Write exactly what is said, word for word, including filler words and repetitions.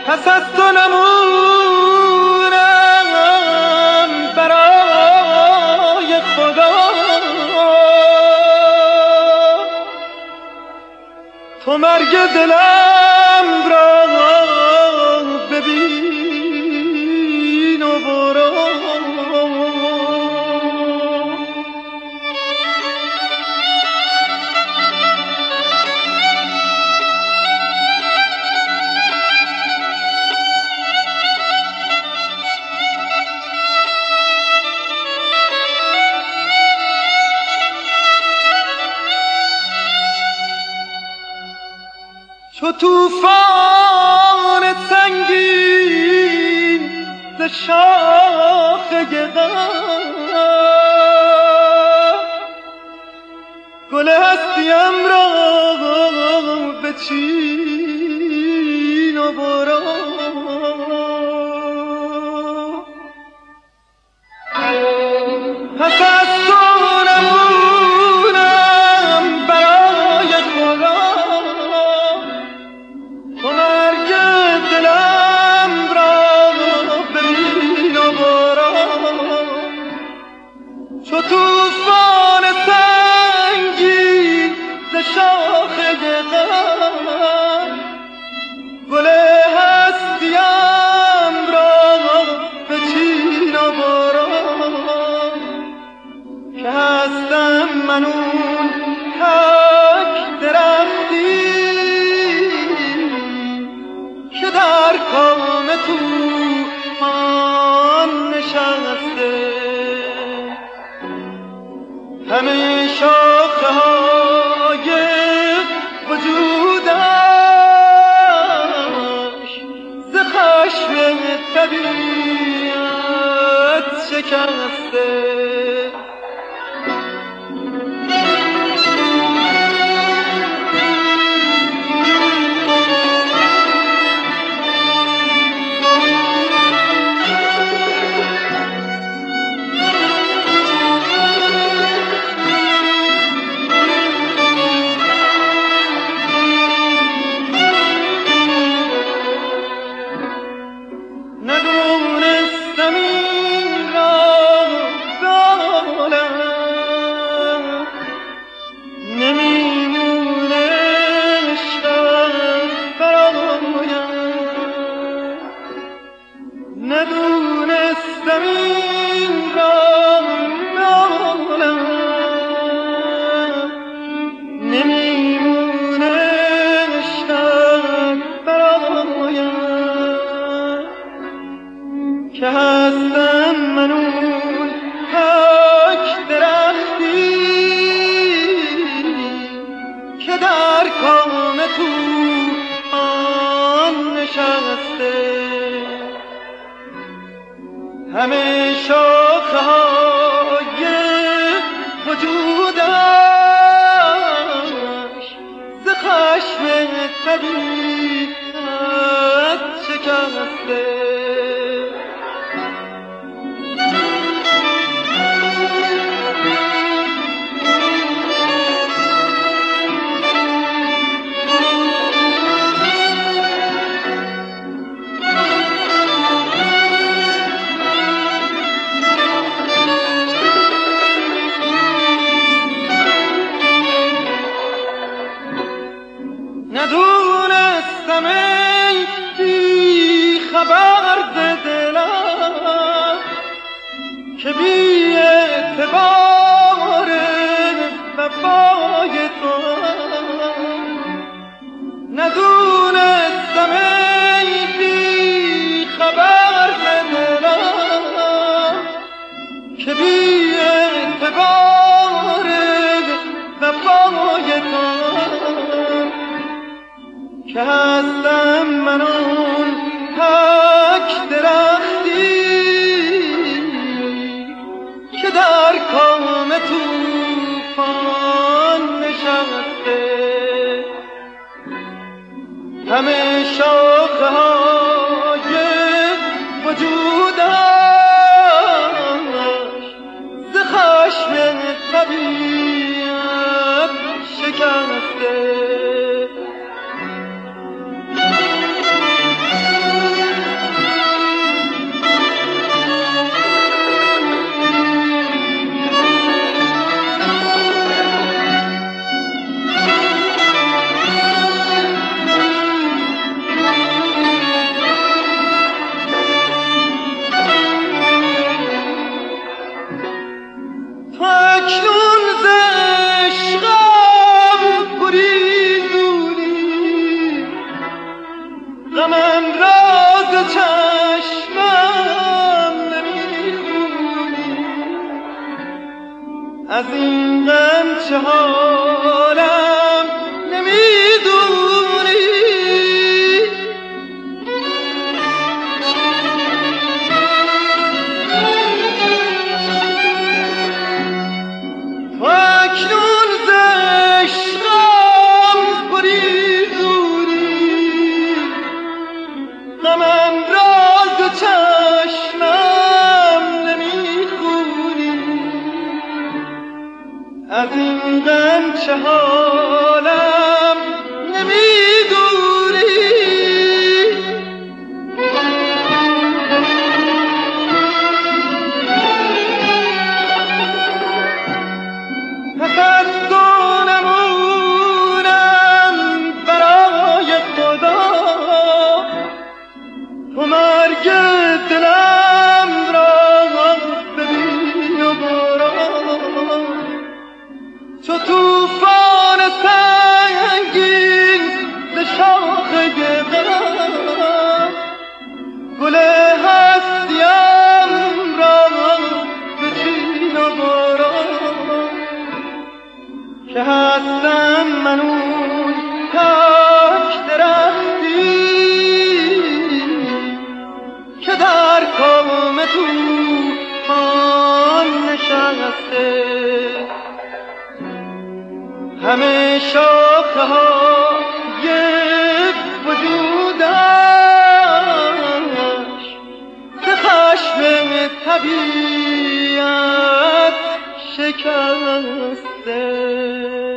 پس از تو نمونم برای خدا، تو مرگ دلم را ببین و برو. چو توفان سنگین ز شاخه غم، گل هستیم را بچین و برو. پس از تو نمونم برای خدا، تو مرگ دلم را ببین و برو. چو توفان سنگین ز شاخه غم، گل هستیم را بچین و برو. که هستم من اون تک درختی که در کام طوفان نشسته، همه شاخه های وجودش ز خشم طبیعت شکسته. که هستم من اون تک درختی که در کام طوفان نشسته، همه شاخه های وجودش ز خشم طبیعت شکسته. ندونستم ای بی خبر ز دلم که بی اعتبار وفای تو، ندونستم ای بی خبر ز دلم که بی اعتبار وفای تو، که هستم من اون تک درختی که در کام طوفان نشسته، همه شاخه های وجودش ز خشم طبیعت شکسته. چه حالم نمیدونی پس از تو نمونم برای خدا تو مرگ دلم را ببین و برو چو توفان سنگین ز شاخ غم گل هستیم را بچین و برو که هستم من اون تک درختی که در کام توفان نشسته همه شاخه های وجودش ز خشم طبیعت شکسته